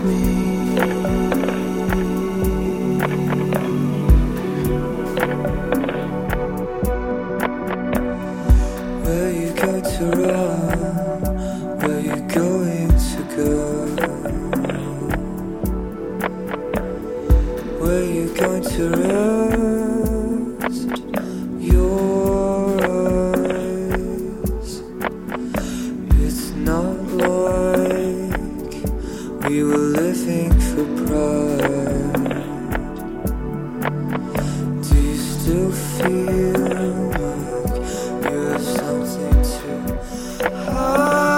Where you going to run? Where you going to go? Where you going to rest your eyes? It's not like we were living for pride. Do you still feel like you have something to hide?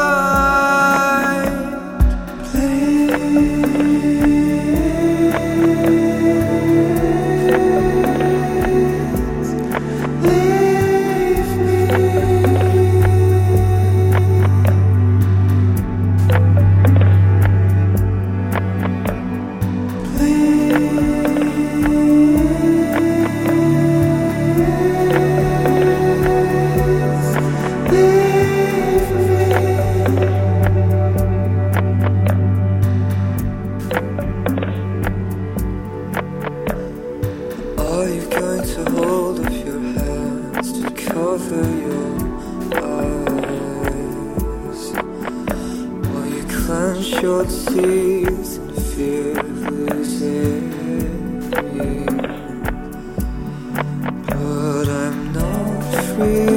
Are you going to hold up your hands to cover your eyes? While you clench your teeth in fear of losing me? But I'm not free.